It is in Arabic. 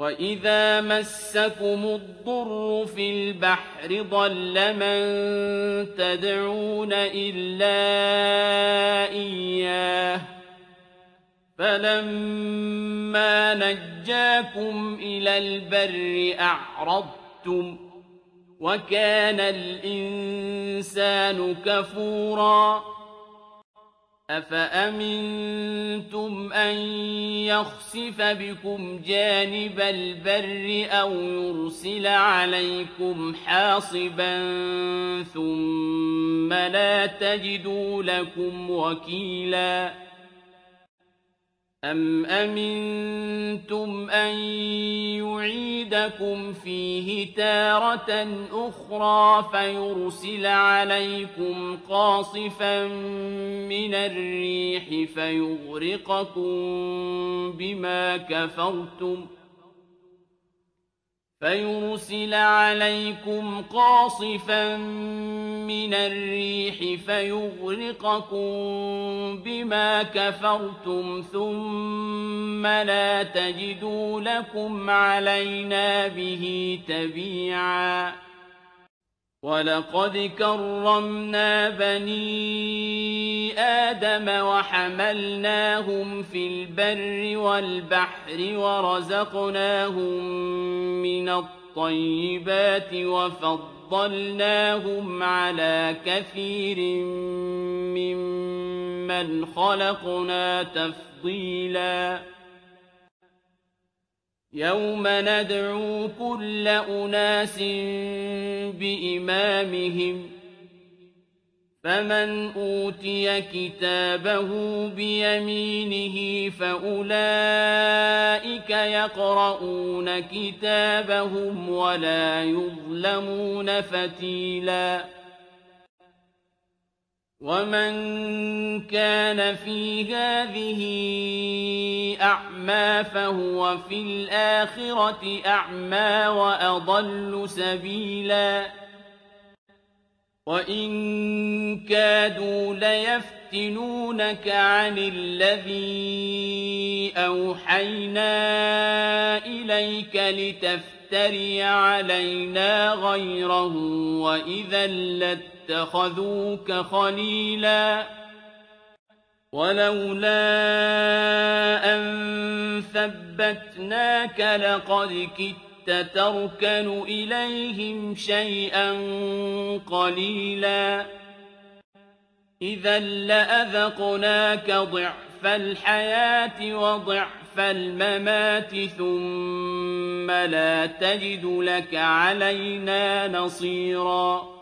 وَإِذَا مَسَّكُمُ الضُّرُّ فِي الْبَحْرِ ضَلَّ مَن تَدْعُونَ إِلَّا إِيَّاهُ فَلَمَّا نَجَّاكُمْ إِلَى الْبَرِّ أَعْرَضْتُمْ ۚ وَكَانَ الْإِنسَانُ كَفُورًا أَفَأَمِنتُمْ أَن يَخْسِفَ بِكُمْ جَانِبَ الْبَرِّ أَوْ يُرْسِلَ عَلَيْكُمْ حَاصِبًا ثُمَّ لَا تَجِدُوا لَكُمْ وَكِيلًا أَمْ أَمِنتُمْ أَن يُعِيدَكُمْ فِيهِ تَارَةً أُخْرَىٰ فَيُرْسِلَ عَلَيْكُمْ قَاصِفًا مِّنَ الرِّيحِ فَيُغْرِقَكُم بِمَا كَفَرْتُمْ ثُمَّ لَا تَجِدُوا لَكُمْ عَلَيْنَا بِهِ تَبِيعًا وَلَقَدْ كَرَّمْنَا بَنِي آدَمَ وَحَمَلْنَاهُمْ فِي الْبَرِّ وَالْبَحْرِ وَرَزَقْنَاهُم مِّنَ الطَّيِّبَاتِ وَفَضَّلْنَاهُمْ عَلَىٰ كَثِيرٍ مِّمَّنْ خَلَقْنَا تَفْضِيلًا يَوْمَ نَدْعُو كُلَّ أُنَاسٍ بِإِمَامِهِمْ ۖ فَمَنْ أُوتِيَ كِتَابَهُ بِيَمِينِهِ فَأُولَٰئِكَ يَقْرَءُونَ كِتَابَهُمْ وَلَا يُظْلَمُونَ فَتِيلًا وَمَن كَانَ فِي هَٰذِهِ أَعْمَىٰ فَهُوَ فِي الْآخِرَةِ أَعْمَىٰ وَأَضَلُّ سَبِيلًا وَإِن كَادُوا لَيَفْتِنُونَكَ عَنِ الَّذِي أَوْحَيْنَا إِلَيْكَ لِتَفْتَرِيَ عَلَيْنَا غَيْرَهُ وَإِذًا لَّاتَّخَذُوكَ خَلِيلًا وَلَوْلَا أَن ثَبَّتْنَاكَ لَقَدْ كِدتَّ تَرْكَنُ إِلَيْهِمْ شَيْئًا قَلِيلًا إِذًا لَّأَذَقْنَاكَ ضِعْفَ الْحَيَاةِ وَضِعْفَ الْمَمَاتِ ثُمَّ لَا تَجِدُ لَكَ عَلَيْنَا نَصِيرًا